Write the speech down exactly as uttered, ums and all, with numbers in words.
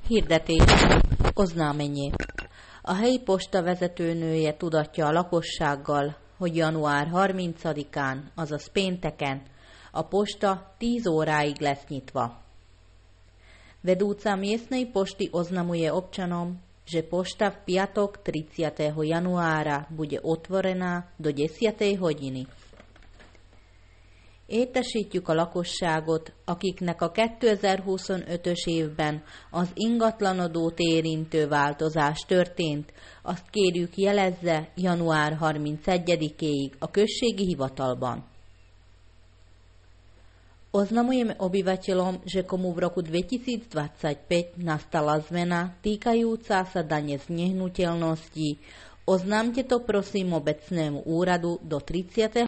Hirdetés. Oznámenie. A helyi posta vezetőnője tudatja a lakossággal, hogy január harmincadikán, azaz pénteken, a posta tíz óráig lesz nyitva. Vedúca miestnej pošty oznamuje občanom, že pošta v piatok tridsiateho januára bude otvorená do desiatej hodiny. Értesítjük a lakosságot, akiknek a kétezer-huszonötös évben az ingatlanadót érintő változás történt, azt kérjük jelezze január harmincegyedikéig a községi hivatalban. Oznamujeme obyvateľom, že komu v roku dvetisícdvadsaťpäť nastala zmena týkajúca sa dane z nehnuteľností, oznámte to prosím obecnému úradu do tridsiateho